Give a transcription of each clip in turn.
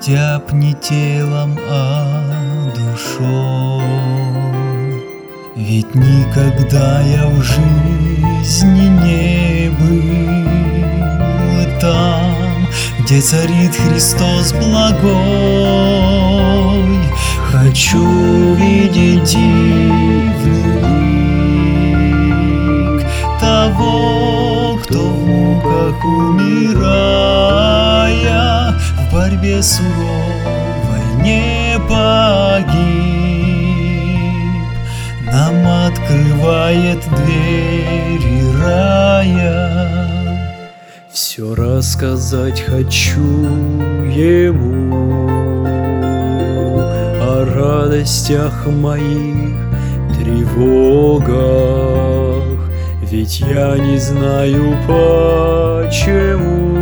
хотя б не телом, а душой. Ведь никогда я в жизни не был там, где царит Христос благой. Хочу видеть дивный лик того, кто в муках умирая, в борьбе суровой не погиб, нам открывает двери рая. Все рассказать хочу ему о радостях моих, тревогах, ведь я не знаю, почему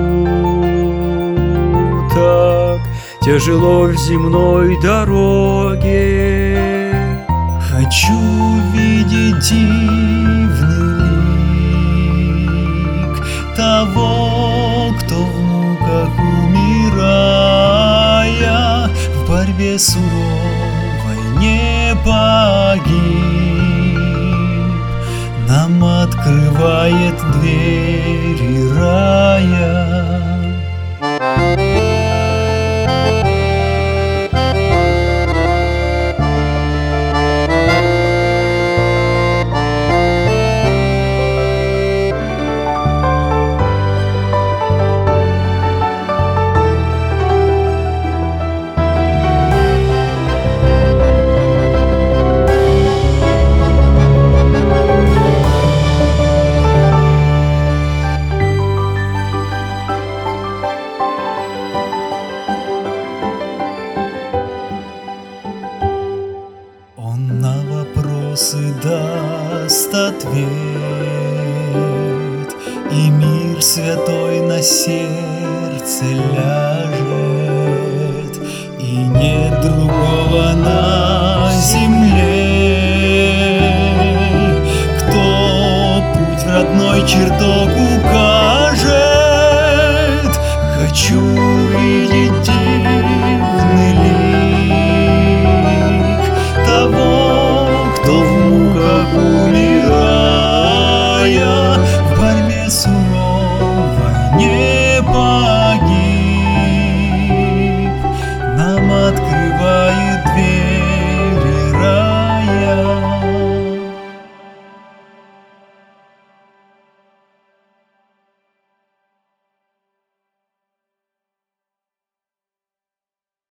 так тяжело в земной дороге. Хочу видеть дивный лик того, кто в муках умирая, в борьбе суровой не погиб, нам открывает двери рая. Он на вопросы даст ответ, и мир святой на сердце ляжет, и нет другого на земле, кто путь в родной чертог укажет. Хочу видеть